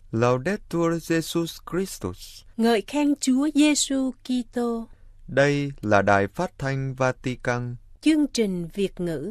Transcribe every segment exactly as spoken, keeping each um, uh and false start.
Laudetur Jesus Christus. Ngợi khen Chúa Giêsu Kitô. Đây là Đài Phát thanh Vatican. Chương trình Việt ngữ.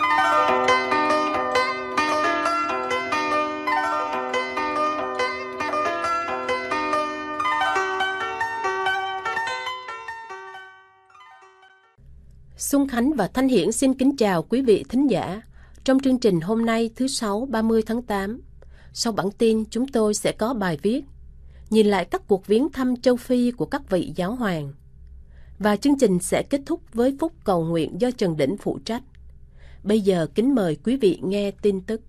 Xuân Khánh và Thanh Hiển xin kính chào quý vị thính giả. Trong chương trình hôm nay thứ Sáu ba mươi tháng tám, sau bản tin chúng tôi sẽ có bài viết nhìn lại các cuộc viếng thăm châu Phi của các vị giáo hoàng. Và chương trình sẽ kết thúc với phút cầu nguyện do Trần Đỉnh phụ trách. Bây giờ kính mời quý vị nghe tin tức.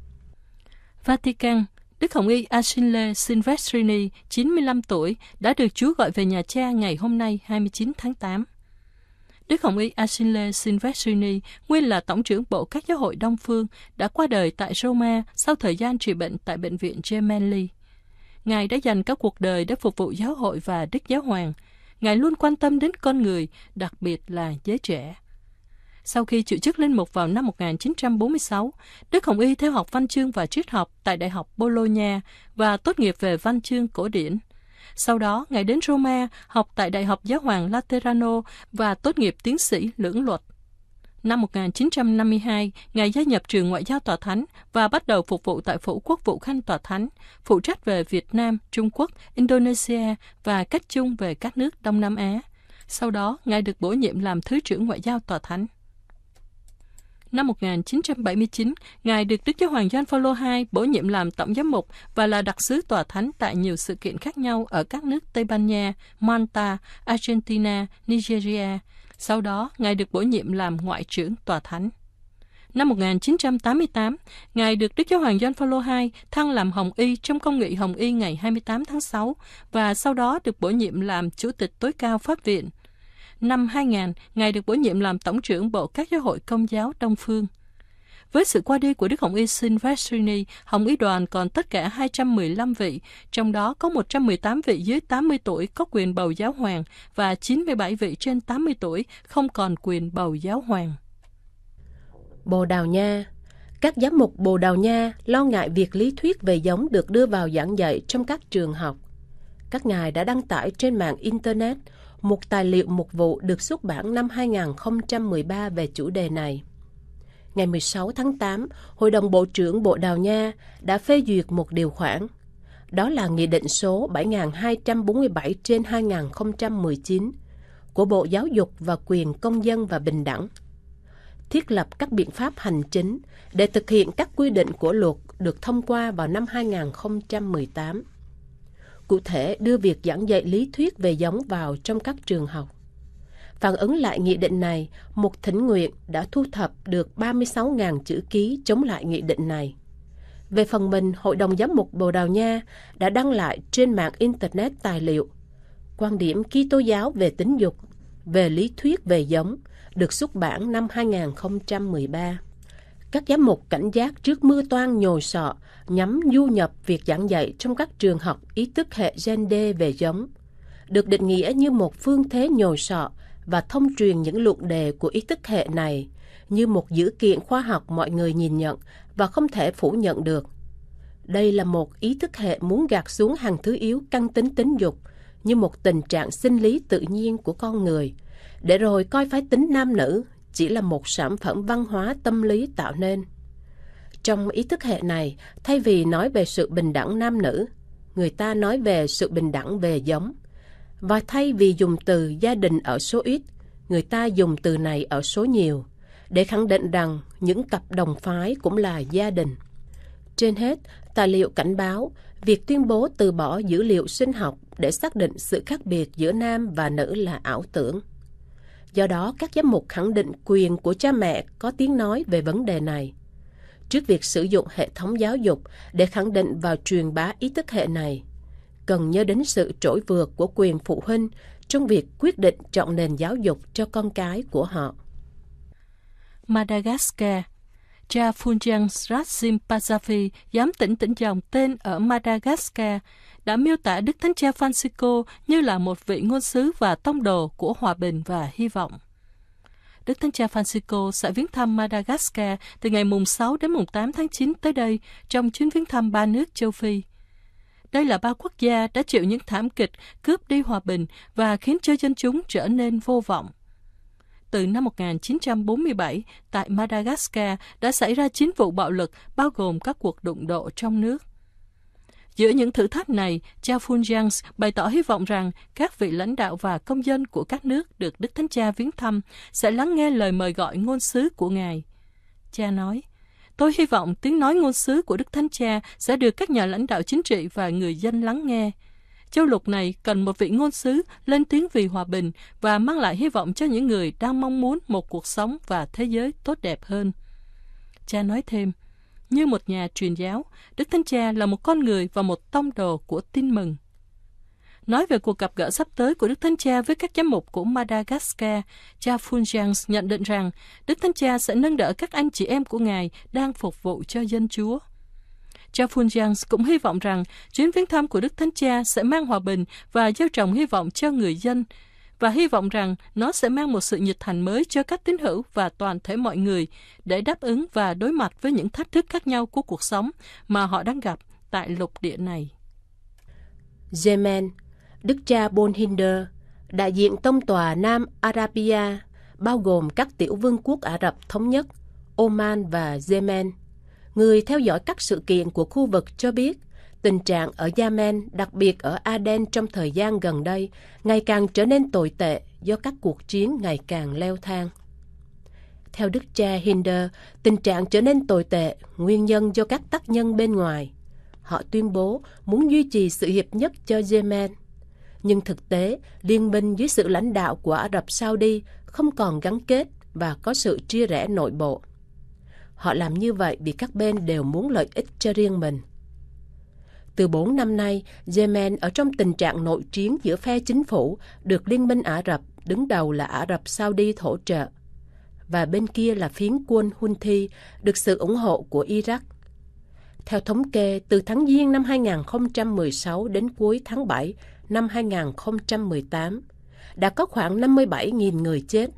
Vatican. Đức Hồng Y Achille Silvestrini, chín mươi lăm tuổi, đã được Chúa gọi về nhà cha ngày hôm nay hai mươi chín tháng tám. Đức Hồng Y Achille Silvestrini, nguyên là Tổng trưởng Bộ các giáo hội Đông Phương, đã qua đời tại Roma sau thời gian trị bệnh tại Bệnh viện Gemelli. Ngài đã dành các cuộc đời để phục vụ giáo hội và Đức Giáo Hoàng. Ngài luôn quan tâm đến con người, đặc biệt là giới trẻ. Sau khi chịu chức linh mục vào năm một nghìn chín trăm bốn mươi sáu, Đức Hồng Y theo học văn chương và triết học tại Đại học Bologna và tốt nghiệp về văn chương cổ điển. Sau đó, Ngài đến Roma học tại Đại học Giáo hoàng Laterano và tốt nghiệp tiến sĩ lưỡng luật. Năm một nghìn chín trăm năm mươi hai, Ngài gia nhập trường Ngoại giao Tòa Thánh và bắt đầu phục vụ tại Phủ Quốc vụ Khanh Tòa Thánh, phụ trách về Việt Nam, Trung Quốc, Indonesia và cách chung về các nước Đông Nam Á. Sau đó, Ngài được bổ nhiệm làm Thứ trưởng Ngoại giao Tòa Thánh. Năm một nghìn chín trăm bảy mươi chín, Ngài được Đức Giáo hoàng Gioan Phaolô đệ nhị bổ nhiệm làm Tổng giám mục và là đặc sứ Tòa Thánh tại nhiều sự kiện khác nhau ở các nước Tây Ban Nha, Malta, Argentina, Nigeria. Sau đó, Ngài được bổ nhiệm làm Ngoại trưởng Tòa Thánh. Năm một nghìn chín trăm tám mươi tám, Ngài được Đức Giáo hoàng Gioan Phaolô đệ nhị thăng làm Hồng Y trong công nghị Hồng Y ngày hai mươi tám tháng sáu và sau đó được bổ nhiệm làm Chủ tịch tối cao Pháp viện. Năm hai nghìn, Ngài được bổ nhiệm làm Tổng trưởng Bộ các giáo hội Công giáo Đông Phương. Với sự qua đi của Đức Hồng Y Silvestrini, Hồng Y đoàn còn tất cả hai trăm mười lăm vị, trong đó có một trăm mười tám vị dưới tám mươi tuổi có quyền bầu giáo hoàng và chín mươi bảy vị trên tám mươi tuổi không còn quyền bầu giáo hoàng. Bồ Đào Nha. Các giám mục Bồ Đào Nha lo ngại việc lý thuyết về giống được đưa vào giảng dạy trong các trường học. Các ngài đã đăng tải trên mạng Internet một tài liệu mục vụ được xuất bản năm hai nghìn không trăm mười ba về chủ đề này. Ngày mười sáu tháng tám, Hội đồng Bộ trưởng Bộ Đào Nha đã phê duyệt một điều khoản. Đó là Nghị định số bảy nghìn hai trăm bốn mươi bảy trên hai nghìn không trăm mười chín của Bộ Giáo dục và Quyền Công dân và Bình đẳng. Thiết lập các biện pháp hành chính để thực hiện các quy định của luật được thông qua vào năm hai nghìn không trăm mười tám. Cụ thể, đưa việc giảng dạy lý thuyết về giống vào trong các trường học. Phản ứng lại nghị định này, một thỉnh nguyện đã thu thập được ba mươi sáu nghìn chữ ký chống lại nghị định này. Về phần mình, Hội đồng Giám mục Bồ Đào Nha đã đăng lại trên mạng Internet tài liệu Quan điểm Kitô giáo về tính dục, về lý thuyết về giống, được xuất bản năm hai nghìn không trăm mười ba. Các giám mục cảnh giác trước mưa toan nhồi sọ nhằm du nhập việc giảng dạy trong các trường học ý thức hệ gen đê về giống, được định nghĩa như một phương thế nhồi sọ và thông truyền những luận đề của ý thức hệ này như một dữ kiện khoa học mọi người nhìn nhận và không thể phủ nhận được. Đây là một ý thức hệ muốn gạt xuống hàng thứ yếu căn tính tính dục như một tình trạng sinh lý tự nhiên của con người, để rồi coi phái tính nam nữ chỉ là một sản phẩm văn hóa tâm lý tạo nên. Trong ý thức hệ này, thay vì nói về sự bình đẳng nam nữ, người ta nói về sự bình đẳng về giống. Và thay vì dùng từ gia đình ở số ít, người ta dùng từ này ở số nhiều, để khẳng định rằng những cặp đồng phái cũng là gia đình. Trên hết, tài liệu cảnh báo việc tuyên bố từ bỏ dữ liệu sinh học để xác định sự khác biệt giữa nam và nữ là ảo tưởng. Do đó, các giám mục khẳng định quyền của cha mẹ có tiếng nói về vấn đề này. Trước việc sử dụng hệ thống giáo dục để khẳng định và truyền bá ý thức hệ này, cần nhớ đến sự trỗi vượt của quyền phụ huynh trong việc quyết định chọn nền giáo dục cho con cái của họ. Madagascar. Cha Fulgen Razimpasafi, giám tỉnh tỉnh dòng tên ở Madagascar, đã miêu tả Đức Thánh Cha Francisco như là một vị ngôn sứ và tông đồ của hòa bình và hy vọng. Đức Thánh Cha Francisco sẽ viếng thăm Madagascar từ ngày mùng sáu đến mùng tám tháng chín tới đây trong chuyến viếng thăm ba nước châu Phi. đây là ba quốc gia đã chịu những thảm kịch cướp đi hòa bình và khiến cho dân chúng trở nên vô vọng. Từ năm một nghìn chín trăm bốn mươi bảy, tại Madagascar đã xảy ra chín vụ bạo lực, bao gồm các cuộc đụng độ trong nước. Giữa những thử thách này, cha Fulgence bày tỏ hy vọng rằng các vị lãnh đạo và công dân của các nước được Đức Thánh Cha viếng thăm sẽ lắng nghe lời mời gọi ngôn sứ của Ngài. Cha nói, tôi hy vọng tiếng nói ngôn sứ của Đức Thánh Cha sẽ được các nhà lãnh đạo chính trị và người dân lắng nghe. Châu lục này cần một vị ngôn sứ lên tiếng vì hòa bình và mang lại hy vọng cho những người đang mong muốn một cuộc sống và thế giới tốt đẹp hơn. Cha nói thêm, như một nhà truyền giáo, Đức Thánh Cha là một con người và một tông đồ của tin mừng. Nói về cuộc gặp gỡ sắp tới của Đức Thánh Cha với các giám mục của Madagascar, cha Fulgence nhận định rằng Đức Thánh Cha sẽ nâng đỡ các anh chị em của Ngài đang phục vụ cho dân Chúa. Cha Fulgence cũng hy vọng rằng chuyến viếng thăm của Đức Thánh Cha sẽ mang hòa bình và gieo trồng hy vọng cho người dân, và hy vọng rằng nó sẽ mang một sự nhiệt thành mới cho các tín hữu và toàn thể mọi người để đáp ứng và đối mặt với những thách thức khác nhau của cuộc sống mà họ đang gặp tại lục địa này. Yemen, Đức cha Bolhinder, đại diện tông tòa Nam Arabia, bao gồm các tiểu vương quốc Ả Rập Thống Nhất, Oman và Yemen. Người theo dõi các sự kiện của khu vực cho biết, tình trạng ở Yemen, đặc biệt ở Aden trong thời gian gần đây, ngày càng trở nên tồi tệ do các cuộc chiến ngày càng leo thang. Theo Đức cha Hinder, tình trạng trở nên tồi tệ nguyên nhân do các tác nhân bên ngoài. Họ tuyên bố muốn duy trì sự hiệp nhất cho Yemen. Nhưng thực tế, liên minh dưới sự lãnh đạo của Ả Rập Saudi không còn gắn kết và có sự chia rẽ nội bộ. Họ làm như vậy vì các bên đều muốn lợi ích cho riêng mình. Từ bốn năm nay, Yemen ở trong tình trạng nội chiến giữa phe chính phủ được Liên minh Ả Rập, đứng đầu là Ả Rập Saudi hỗ trợ, và bên kia là phiến quân Houthi được sự ủng hộ của Iraq. Theo thống kê, từ tháng Giêng năm hai nghìn không trăm mười sáu đến cuối tháng bảy năm hai nghìn không trăm mười tám, đã có khoảng năm mươi bảy nghìn người chết.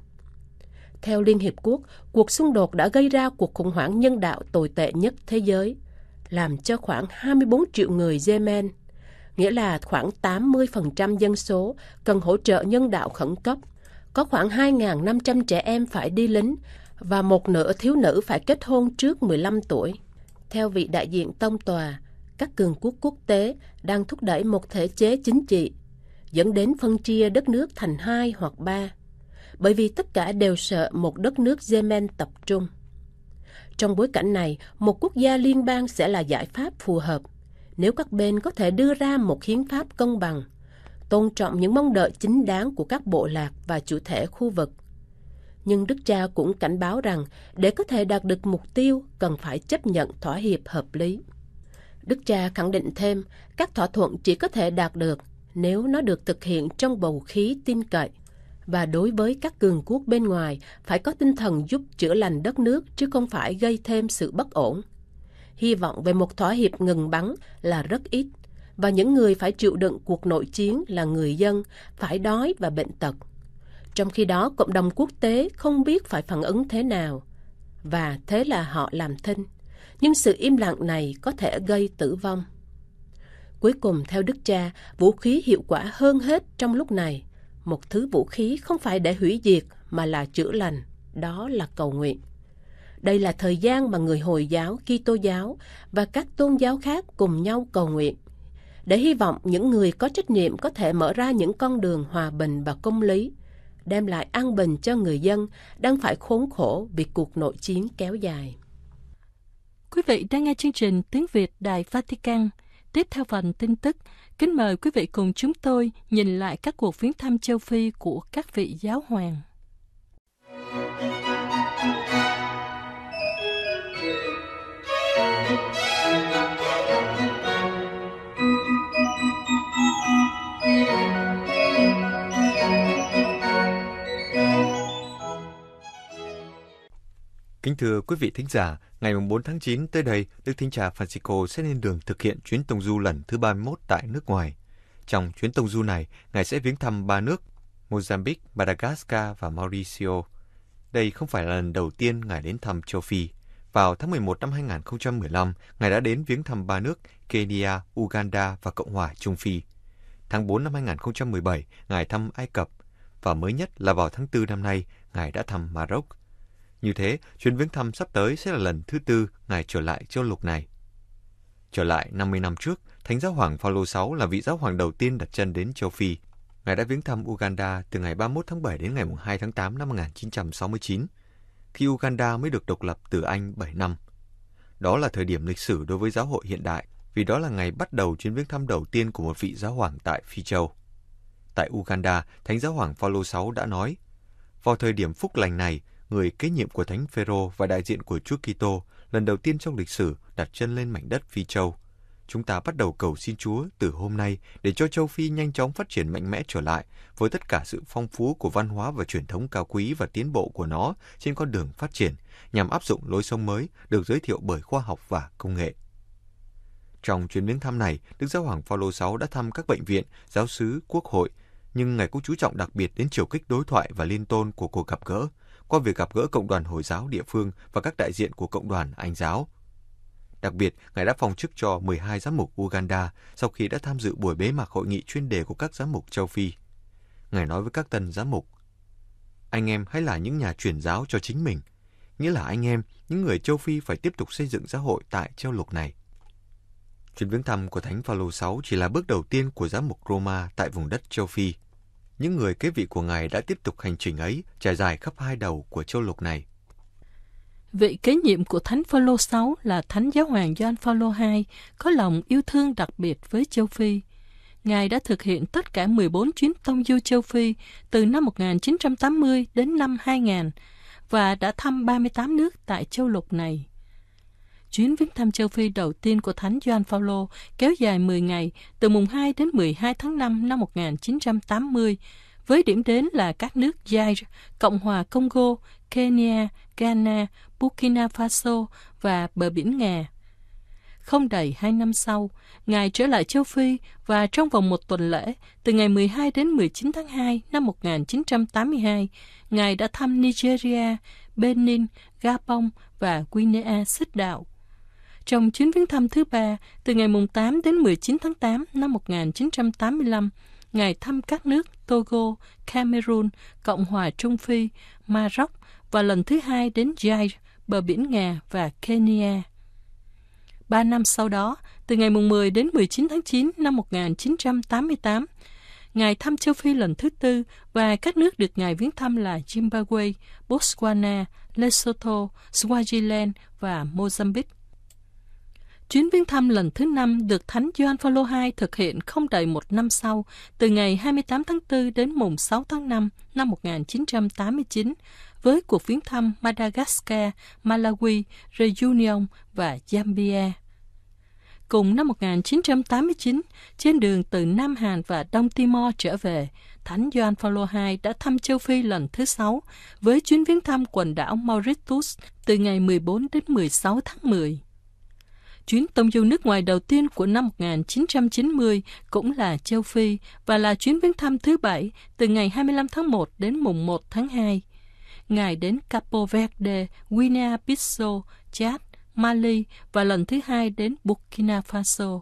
Theo Liên Hiệp Quốc, cuộc xung đột đã gây ra cuộc khủng hoảng nhân đạo tồi tệ nhất thế giới, làm cho khoảng hai mươi bốn triệu người Yemen, nghĩa là khoảng tám mươi phần trăm dân số, cần hỗ trợ nhân đạo khẩn cấp. Có khoảng hai nghìn năm trăm trẻ em phải đi lính và một nửa thiếu nữ phải kết hôn trước mười lăm tuổi. Theo vị đại diện tông tòa, các cường quốc quốc tế đang thúc đẩy một thể chế chính trị, dẫn đến phân chia đất nước thành hai hoặc ba, bởi vì tất cả đều sợ một đất nước Yemen tập trung. Trong bối cảnh này, một quốc gia liên bang sẽ là giải pháp phù hợp nếu các bên có thể đưa ra một hiến pháp công bằng, tôn trọng những mong đợi chính đáng của các bộ lạc và chủ thể khu vực. Nhưng Đức cha cũng cảnh báo rằng để có thể đạt được mục tiêu cần phải chấp nhận thỏa hiệp hợp lý. Đức cha khẳng định thêm, các thỏa thuận chỉ có thể đạt được nếu nó được thực hiện trong bầu khí tin cậy, và đối với các cường quốc bên ngoài phải có tinh thần giúp chữa lành đất nước chứ không phải gây thêm sự bất ổn. Hy vọng về một thỏa hiệp ngừng bắn là rất ít, và những người phải chịu đựng cuộc nội chiến là người dân, phải đói và bệnh tật. Trong khi đó, cộng đồng quốc tế không biết phải phản ứng thế nào, và thế là họ làm thinh. Nhưng sự im lặng này có thể gây tử vong. Cuối cùng, theo Đức cha, vũ khí hiệu quả hơn hết trong lúc này, một thứ vũ khí không phải để hủy diệt mà là chữa lành, đó là cầu nguyện. Đây là thời gian mà người Hồi giáo, Kitô giáo và các tôn giáo khác cùng nhau cầu nguyện, để hy vọng những người có trách nhiệm có thể mở ra những con đường hòa bình và công lý, đem lại an bình cho người dân đang phải khốn khổ vì cuộc nội chiến kéo dài. Quý vị đang nghe chương trình Tiếng Việt Đài Vatican. Tiếp theo phần tin tức, kính mời quý vị cùng chúng tôi nhìn lại các cuộc viếng thăm châu Phi của các vị giáo hoàng. Kính thưa quý vị thính giả, ngày bốn tháng chín tới đây, Đức Thánh Cha Francisco sẽ lên đường thực hiện chuyến tông du lần thứ ba mươi mốt tại nước ngoài. Trong chuyến tông du này, Ngài sẽ viếng thăm ba nước Mozambique, Madagascar và Mauricio. Đây không phải là lần đầu tiên Ngài đến thăm châu Phi, Vào tháng mười một năm hai nghìn không trăm mười lăm, Ngài đã đến viếng thăm ba nước Kenya, Uganda và Cộng hòa Trung Phi. Tháng tư năm hai nghìn không trăm mười bảy, Ngài thăm Ai Cập, và mới nhất là vào tháng tư năm nay, Ngài đã thăm Maroc. Như thế, chuyến viếng thăm sắp tới sẽ là lần thứ tư Ngài trở lại châu lục này. Trở lại năm mươi năm trước, Thánh Giáo hoàng Phaolô thứ sáu là vị giáo hoàng đầu tiên đặt chân đến châu Phi. Ngài đã viếng thăm Uganda từ ngày ba mươi mốt tháng bảy đến ngày hai tháng tám năm một nghìn chín trăm sáu mươi chín, khi Uganda mới được độc lập từ Anh bảy năm. Đó là thời điểm lịch sử đối với giáo hội hiện đại, vì đó là ngày bắt đầu chuyến viếng thăm đầu tiên của một vị giáo hoàng tại Phi Châu. Tại Uganda, Thánh Giáo hoàng Phaolô thứ sáu đã nói, vào thời điểm phúc lành này, người kế nhiệm của Thánh Phêrô và đại diện của Chúa Kitô lần đầu tiên trong lịch sử đặt chân lên mảnh đất Phi Châu. Chúng ta bắt đầu cầu xin Chúa từ hôm nay để cho châu Phi nhanh chóng phát triển mạnh mẽ trở lại với tất cả sự phong phú của văn hóa và truyền thống cao quý và tiến bộ của nó trên con đường phát triển, nhằm áp dụng lối sống mới được giới thiệu bởi khoa học và công nghệ. Trong chuyến viếng thăm này, Đức Giáo hoàng Phaolô thứ sáu đã thăm các bệnh viện, giáo xứ, quốc hội, nhưng Ngài cũng chú trọng đặc biệt đến chiều kích đối thoại và liên tôn của cuộc gặp gỡ, qua việc gặp gỡ cộng đoàn Hồi giáo địa phương và các đại diện của cộng đoàn Anh giáo. Đặc biệt, Ngài đã phong chức cho mười hai giám mục Uganda sau khi đã tham dự buổi bế mạc hội nghị chuyên đề của các giám mục châu Phi. Ngài nói với các tân giám mục, anh em hãy là những nhà truyền giáo cho chính mình, nghĩa là anh em, những người châu Phi phải tiếp tục xây dựng giáo hội tại châu lục này. Chuyến viếng thăm của Thánh Phaolô thứ sáu chỉ là bước đầu tiên của giám mục Roma tại vùng đất châu Phi. Những người kế vị của Ngài đã tiếp tục hành trình ấy trải dài khắp hai đầu của châu lục này. Vị kế nhiệm của Thánh Phaolô thứ sáu là Thánh Giáo hoàng Gioan Phaolô thứ hai, có lòng yêu thương đặc biệt với châu Phi. Ngài đã thực hiện tất cả mười bốn chuyến tông du châu Phi từ năm một nghìn chín trăm tám mươi đến năm hai nghìn và đã thăm ba mươi tám nước tại châu lục này. Chuyến viếng thăm châu Phi đầu tiên của Thánh Gioan Phaolô kéo dài mười ngày, từ mùng hai đến mười hai tháng năm năm một nghìn chín trăm tám mươi, với điểm đến là các nước Zaire, Cộng hòa Congo, Kenya, Ghana, Burkina Faso và bờ biển Nga. Không đầy hai năm sau, Ngài trở lại châu Phi và trong vòng một tuần lễ, từ ngày mười hai đến mười chín tháng hai năm một nghìn chín trăm tám mươi hai, Ngài đã thăm Nigeria, Benin, Gabon và Guinea Xích Đạo. Trong chuyến viếng thăm thứ ba, từ ngày tám đến mười chín tháng tám năm một nghìn chín trăm tám mươi lăm, Ngài thăm các nước Togo, Cameroon, Cộng hòa Trung Phi, Maroc và lần thứ hai đến Zaire, bờ biển Nga và Kenya. Ba năm sau đó, từ ngày mười đến mười chín tháng chín năm một nghìn chín trăm tám mươi tám, Ngài thăm châu Phi lần thứ tư và các nước được Ngài viếng thăm là Zimbabwe, Botswana, Lesotho, Swaziland và Mozambique. Chuyến viếng thăm lần thứ năm được Thánh Gioan Phaolô thứ hai thực hiện không đầy một năm sau, từ ngày hai mươi tám tháng tư đến mùng sáu tháng năm năm một nghìn chín trăm tám mươi chín, với cuộc viếng thăm Madagascar, Malawi, Reunion và Zambia. Cùng năm một nghìn chín trăm tám mươi chín, trên đường từ Nam Hàn và Đông Timor trở về, Thánh Gioan Phaolô thứ hai đã thăm châu Phi lần thứ sáu, với chuyến viếng thăm quần đảo Mauritius từ ngày mười bốn đến mười sáu tháng mười. Chuyến tông du nước ngoài đầu tiên của năm một nghìn chín trăm chín mươi cũng là châu Phi và là chuyến viếng thăm thứ bảy từ ngày hai mươi lăm tháng một đến mùng một tháng hai. Ngài đến Capo Verde, Guinea-Bissau, Chad, Mali và lần thứ hai đến Burkina Faso.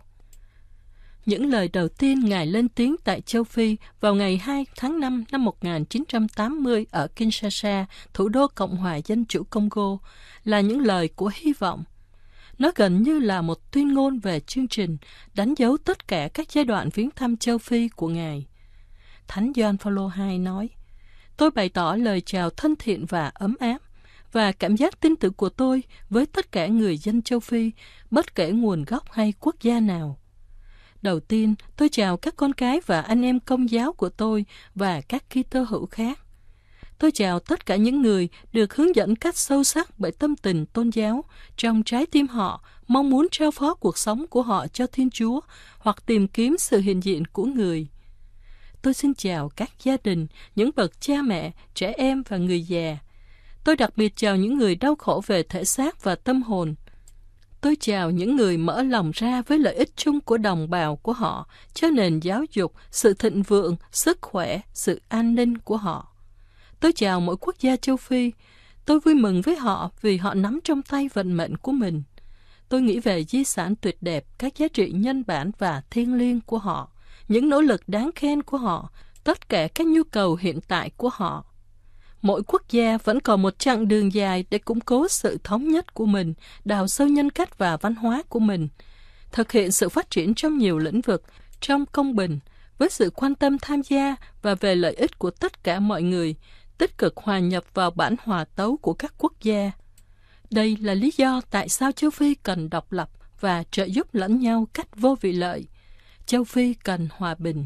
Những lời đầu tiên Ngài lên tiếng tại châu Phi vào ngày hai tháng năm năm một nghìn chín trăm tám mươi ở Kinshasa, thủ đô Cộng hòa Dân chủ Congo, là những lời của hy vọng. Nó gần như là một tuyên ngôn về chương trình, đánh dấu tất cả các giai đoạn viếng thăm châu Phi của Ngài. Thánh Gioan Phaolô thứ hai nói, tôi bày tỏ lời chào thân thiện và ấm áp, và cảm giác tin tưởng của tôi với tất cả người dân châu Phi, bất kể nguồn gốc hay quốc gia nào. Đầu tiên, tôi chào các con cái và anh em Công giáo của tôi và các Kitô hữu khác. Tôi chào tất cả những người được hướng dẫn cách sâu sắc bởi tâm tình tôn giáo, trong trái tim họ mong muốn trao phó cuộc sống của họ cho Thiên Chúa hoặc tìm kiếm sự hiện diện của Người. Tôi xin chào các gia đình, những bậc cha mẹ, trẻ em và người già. Tôi đặc biệt chào những người đau khổ về thể xác và tâm hồn. Tôi chào những người mở lòng ra với lợi ích chung của đồng bào của họ, cho nền giáo dục, sự thịnh vượng, sức khỏe, sự an ninh của họ. Tôi chào mỗi quốc gia châu Phi. Tôi vui mừng với họ vì họ nắm trong tay vận mệnh của mình. Tôi nghĩ về di sản tuyệt đẹp, các giá trị nhân bản và thiêng liêng của họ, những nỗ lực đáng khen của họ, tất cả các nhu cầu hiện tại của họ. Mỗi quốc gia vẫn còn một chặng đường dài để củng cố sự thống nhất của mình, đào sâu nhân cách và văn hóa của mình, thực hiện sự phát triển trong nhiều lĩnh vực, trong công bình, với sự quan tâm tham gia và về lợi ích của tất cả mọi người, tích cực hòa nhập vào bản hòa tấu của các quốc gia. Đây là lý do tại sao châu Phi cần độc lập và trợ giúp lẫn nhau cách vô vị lợi. Châu Phi cần hòa bình.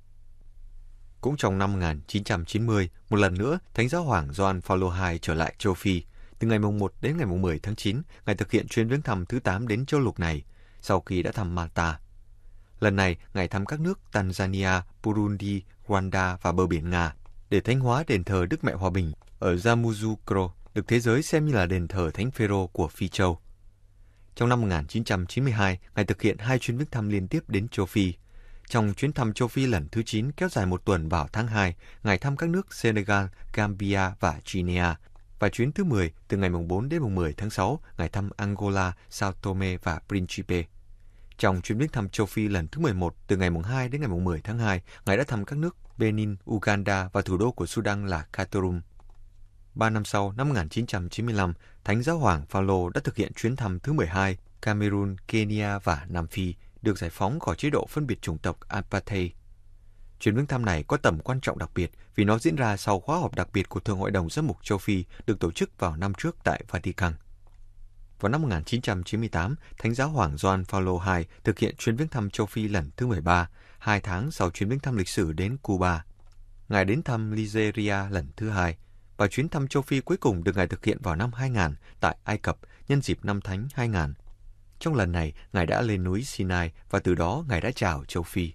Cũng trong năm một nghìn chín trăm chín mươi, một lần nữa, Thánh Giáo Hoàng Gioan Phaolô đệ nhị trở lại châu Phi. Từ ngày một đến ngày mười tháng chín, Ngài thực hiện chuyến viếng thăm thứ tám đến châu lục này, sau khi đã thăm Malta. Lần này, Ngài thăm các nước Tanzania, Burundi, Rwanda và bờ biển Nga, để thánh hóa đền thờ Đức Mẹ Hòa Bình ở Yamoussoukro, được thế giới xem như là đền thờ Thánh Phêrô của Phi Châu. Trong năm một nghìn chín trăm chín mươi hai, Ngài thực hiện hai chuyến viếng thăm liên tiếp đến châu Phi. Trong chuyến thăm châu Phi lần thứ chín kéo dài một tuần vào tháng hai, Ngài thăm các nước Senegal, Gambia và Guinea. Và chuyến thứ mười, từ ngày bốn đến mười tháng sáu, Ngài thăm Angola, Sao Tome và Principe. Trong chuyến viếng thăm châu Phi lần thứ mười một, từ ngày hai đến ngày mười tháng hai, Ngài đã thăm các nước Benin, Uganda và thủ đô của Sudan là Khartoum. Ba năm sau, năm một nghìn chín trăm chín mươi lăm, Thánh Giáo Hoàng Phaolô đã thực hiện chuyến thăm thứ mười hai, Cameroon, Kenya và Nam Phi, được giải phóng khỏi chế độ phân biệt chủng tộc Apartheid. Chuyến viếng thăm này có tầm quan trọng đặc biệt vì nó diễn ra sau khóa họp đặc biệt của Thượng Hội đồng Giám mục châu Phi được tổ chức vào năm trước tại Vatican. Vào năm một nghìn chín trăm chín mươi tám, Thánh Giáo Hoàng Gioan Phaolô đệ nhị thực hiện chuyến viếng thăm châu Phi lần thứ mười ba, hai tháng sau chuyến viếng thăm lịch sử đến Cuba. Ngài đến thăm Nigeria lần thứ hai, và chuyến thăm châu Phi cuối cùng được Ngài thực hiện vào năm hai nghìn tại Ai Cập nhân dịp năm Thánh hai nghìn. Trong lần này, Ngài đã lên núi Sinai và từ đó Ngài đã chào châu Phi.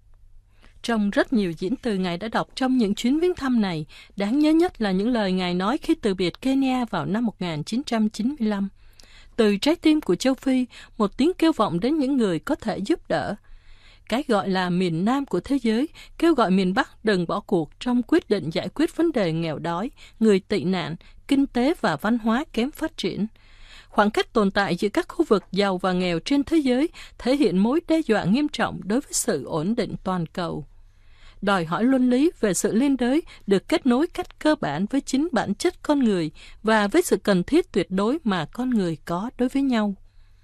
Trong rất nhiều diễn từ Ngài đã đọc trong những chuyến viếng thăm này, đáng nhớ nhất là những lời Ngài nói khi từ biệt Kenya vào năm một nghìn chín trăm chín mươi lăm. Từ trái tim của châu Phi, một tiếng kêu vọng đến những người có thể giúp đỡ. Cái gọi là miền Nam của thế giới kêu gọi miền Bắc đừng bỏ cuộc trong quyết định giải quyết vấn đề nghèo đói, người tị nạn, kinh tế và văn hóa kém phát triển. Khoảng cách tồn tại giữa các khu vực giàu và nghèo trên thế giới thể hiện mối đe dọa nghiêm trọng đối với sự ổn định toàn cầu. Đòi hỏi luân lý về sự liên đới được kết nối cách cơ bản với chính bản chất con người và với sự cần thiết tuyệt đối mà con người có đối với nhau.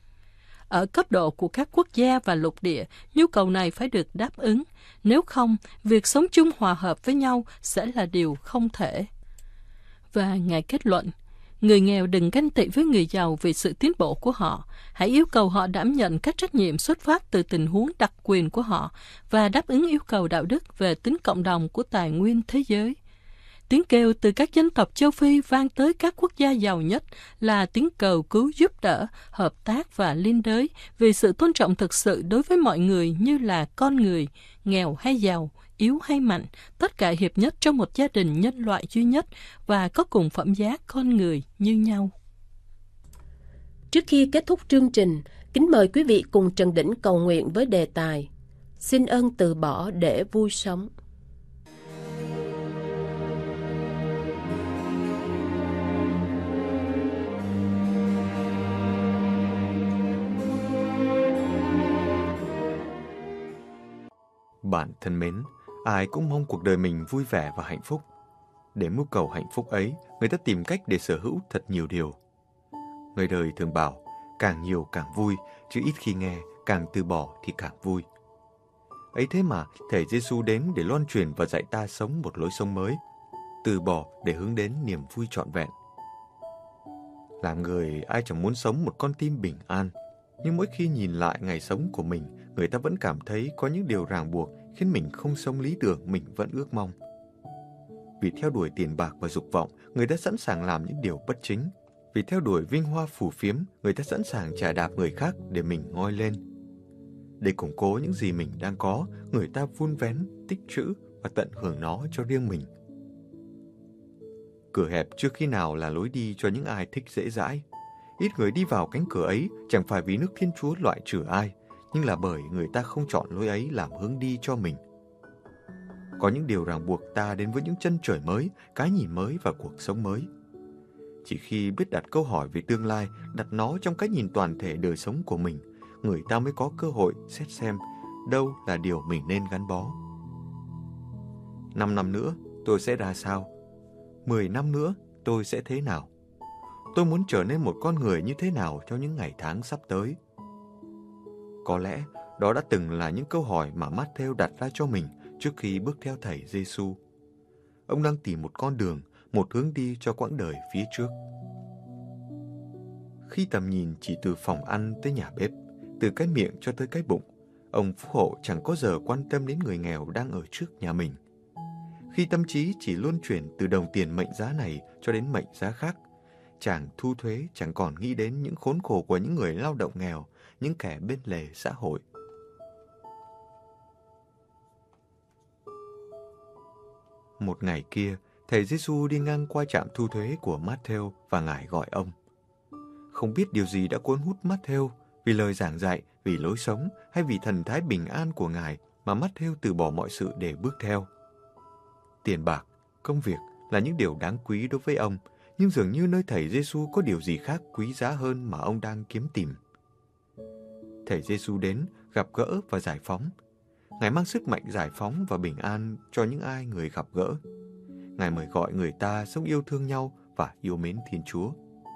Ở cấp độ của các quốc gia và lục địa, nhu cầu này phải được đáp ứng. Nếu không, việc sống chung hòa hợp với nhau sẽ là điều không thể. Và Ngài kết luận, người nghèo đừng ganh tị với người giàu vì sự tiến bộ của họ. Hãy yêu cầu họ đảm nhận các trách nhiệm xuất phát từ tình huống đặc quyền của họ và đáp ứng yêu cầu đạo đức về tính cộng đồng của tài nguyên thế giới. Tiếng kêu từ các dân tộc châu Phi vang tới các quốc gia giàu nhất là tiếng cầu cứu giúp đỡ, hợp tác và liên đới vì sự tôn trọng thực sự đối với mọi người như là con người, nghèo hay giàu, yếu hay mạnh, tất cả hiệp nhất trong một gia đình nhân loại duy nhất và có cùng phẩm giá con người như nhau. Trước khi kết thúc chương trình, kính mời quý vị cùng Trần Đỉnh cầu nguyện với đề tài Xin ơn từ bỏ để vui sống. Bạn thân mến, ai cũng mong cuộc đời mình vui vẻ và hạnh phúc. Để mưu cầu hạnh phúc ấy, người ta tìm cách để sở hữu thật nhiều điều. Người đời thường bảo, càng nhiều càng vui, chứ ít khi nghe, càng từ bỏ thì càng vui. Ấy thế mà, Thầy Giêsu đến để loan truyền và dạy ta sống một lối sống mới, từ bỏ để hướng đến niềm vui trọn vẹn. Làm người, ai chẳng muốn sống một con tim bình an, nhưng mỗi khi nhìn lại ngày sống của mình, người ta vẫn cảm thấy có những điều ràng buộc khiến mình không sống lý tưởng mình vẫn ước mong. Vì theo đuổi tiền bạc và dục vọng, người ta sẵn sàng làm những điều bất chính. Vì theo đuổi vinh hoa phù phiếm, người ta sẵn sàng chà đạp người khác để mình ngoi lên. Để củng cố những gì mình đang có, người ta vun vén, tích trữ và tận hưởng nó cho riêng mình. Cửa hẹp chưa khi nào là lối đi cho những ai thích dễ dãi. Ít người đi vào cánh cửa ấy chẳng phải vì nước Thiên Chúa loại trừ ai, nhưng là bởi người ta không chọn lối ấy làm hướng đi cho mình. Có những điều ràng buộc ta đến với những chân trời mới, cái nhìn mới và cuộc sống mới. Chỉ khi biết đặt câu hỏi về tương lai, đặt nó trong cái nhìn toàn thể đời sống của mình, người ta mới có cơ hội xét xem đâu là điều mình nên gắn bó. Năm năm nữa, tôi sẽ ra sao? Mười năm nữa, tôi sẽ thế nào? Tôi muốn trở nên một con người như thế nào trong những ngày tháng sắp tới? Có lẽ đó đã từng là những câu hỏi mà Matthew đặt ra cho mình trước khi bước theo thầy Giêsu. Ông đang tìm một con đường, một hướng đi cho quãng đời phía trước. Khi tầm nhìn chỉ từ phòng ăn tới nhà bếp, từ cái miệng cho tới cái bụng, ông phú hộ chẳng có giờ quan tâm đến người nghèo đang ở trước nhà mình. Khi tâm trí chỉ luôn chuyển từ đồng tiền mệnh giá này cho đến mệnh giá khác, chàng thu thuế chẳng còn nghĩ đến những khốn khổ của những người lao động nghèo, những kẻ bên lề xã hội. Một ngày kia, thầy Giêsu đi ngang qua trạm thu thuế của Matthew và ngài gọi ông. Không biết điều gì đã cuốn hút Matthew, vì lời giảng dạy, vì lối sống hay vì thần thái bình an của ngài mà Matthew từ bỏ mọi sự để bước theo. Tiền bạc, công việc là những điều đáng quý đối với ông, nhưng dường như nơi thầy Giêsu có điều gì khác quý giá hơn mà ông đang kiếm tìm. Thầy Giêsu đến, gặp gỡ và giải phóng. Ngài mang sức mạnh giải phóng và bình an cho những ai người gặp gỡ. Ngài mời gọi người ta sống yêu thương nhau và yêu mến Thiên Chúa.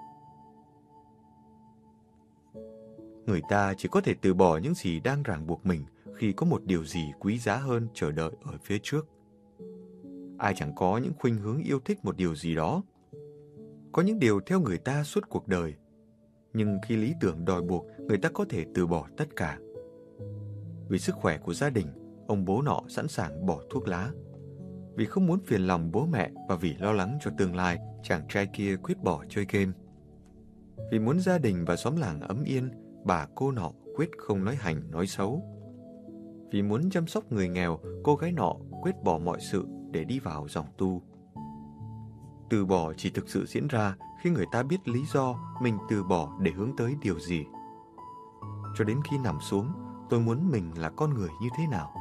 Người ta chỉ có thể từ bỏ những gì đang ràng buộc mình khi có một điều gì quý giá hơn chờ đợi ở phía trước. Ai chẳng có những khuynh hướng yêu thích một điều gì đó. Có những điều theo người ta suốt cuộc đời, nhưng khi lý tưởng đòi buộc, người ta có thể từ bỏ tất cả. Vì sức khỏe của gia đình, ông bố nọ sẵn sàng bỏ thuốc lá. Vì không muốn phiền lòng bố mẹ và vì lo lắng cho tương lai, chàng trai kia quyết bỏ chơi game. Vì muốn gia đình và xóm làng ấm yên, bà cô nọ quyết không nói hành nói xấu. Vì muốn chăm sóc người nghèo, cô gái nọ quyết bỏ mọi sự để đi vào dòng tu. Từ bỏ chỉ thực sự diễn ra khi người ta biết lý do mình từ bỏ để hướng tới điều gì. Cho đến khi nằm xuống, tôi muốn mình là con người như thế nào?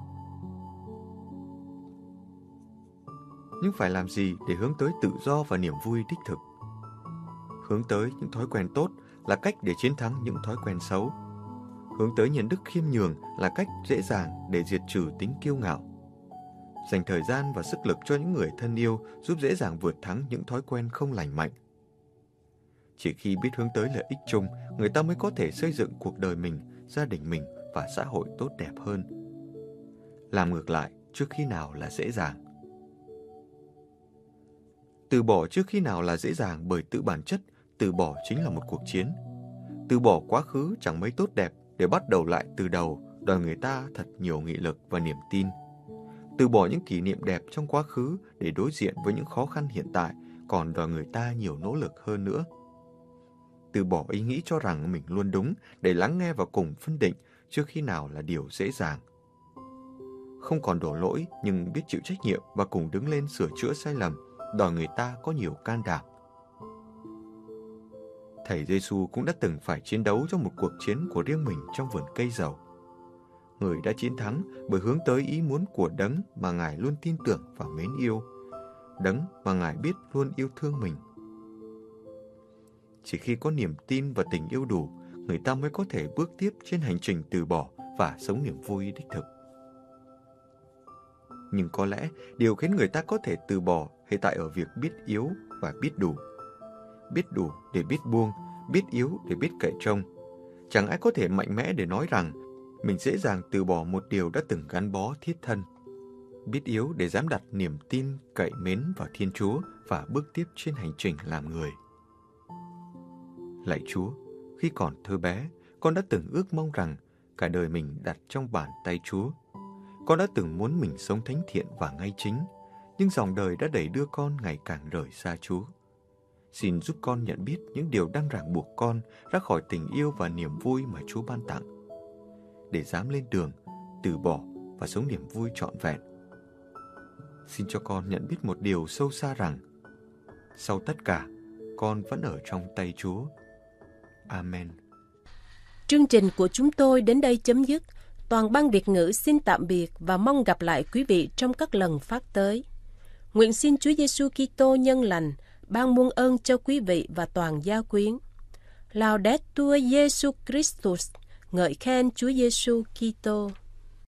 Nhưng phải làm gì để hướng tới tự do và niềm vui đích thực? Hướng tới những thói quen tốt là cách để chiến thắng những thói quen xấu. Hướng tới nhận đức khiêm nhường là cách dễ dàng để diệt trừ tính kiêu ngạo. Dành thời gian và sức lực cho những người thân yêu giúp dễ dàng vượt thắng những thói quen không lành mạnh. Chỉ khi biết hướng tới lợi ích chung, người ta mới có thể xây dựng cuộc đời mình, gia đình mình và xã hội tốt đẹp hơn. Làm ngược lại trước khi nào là dễ dàng. Từ bỏ trước khi nào là dễ dàng bởi tự bản chất, từ bỏ chính là một cuộc chiến. Từ bỏ quá khứ chẳng mấy tốt đẹp để bắt đầu lại từ đầu, đòi người ta thật nhiều nghị lực và niềm tin. Từ bỏ những kỷ niệm đẹp trong quá khứ để đối diện với những khó khăn hiện tại, còn đòi người ta nhiều nỗ lực hơn nữa. Từ bỏ ý nghĩ cho rằng mình luôn đúng để lắng nghe và cùng phân định trước khi nào là điều dễ dàng. Không còn đổ lỗi nhưng biết chịu trách nhiệm và cùng đứng lên sửa chữa sai lầm, đòi người ta có nhiều can đảm. Thầy Giêsu cũng đã từng phải chiến đấu trong một cuộc chiến của riêng mình trong vườn cây dầu. Người đã chiến thắng bởi hướng tới ý muốn của Đấng mà Ngài luôn tin tưởng và mến yêu, Đấng mà Ngài biết luôn yêu thương mình. Chỉ khi có niềm tin và tình yêu đủ, người ta mới có thể bước tiếp trên hành trình từ bỏ và sống niềm vui đích thực. Nhưng có lẽ điều khiến người ta có thể từ bỏ hiện tại ở việc biết yếu và biết đủ. Biết đủ để biết buông, biết yếu để biết cậy trông. Chẳng ai có thể mạnh mẽ để nói rằng mình dễ dàng từ bỏ một điều đã từng gắn bó thiết thân. Biết yếu để dám đặt niềm tin, cậy mến vào Thiên Chúa và bước tiếp trên hành trình làm người. Lạy Chúa, khi còn thơ bé, con đã từng ước mong rằng cả đời mình đặt trong bàn tay Chúa. Con đã từng muốn mình sống thánh thiện và ngay chính, nhưng dòng đời đã đẩy đưa con ngày càng rời xa Chúa. Xin giúp con nhận biết những điều đang ràng buộc con ra khỏi tình yêu và niềm vui mà Chúa ban tặng, để dám lên đường, từ bỏ và sống niềm vui trọn vẹn. Xin cho con nhận biết một điều sâu xa rằng, sau tất cả, con vẫn ở trong tay Chúa. Amen. Chương trình của chúng tôi đến đây chấm dứt. Toàn ban Việt ngữ xin tạm biệt và mong gặp lại quý vị trong các lần phát tới. Nguyện xin Chúa Giêsu Kitô nhân lành ban muôn ơn cho quý vị và toàn gia quyến. Laudetur Jesus Christus, ngợi khen Chúa Giêsu Kitô.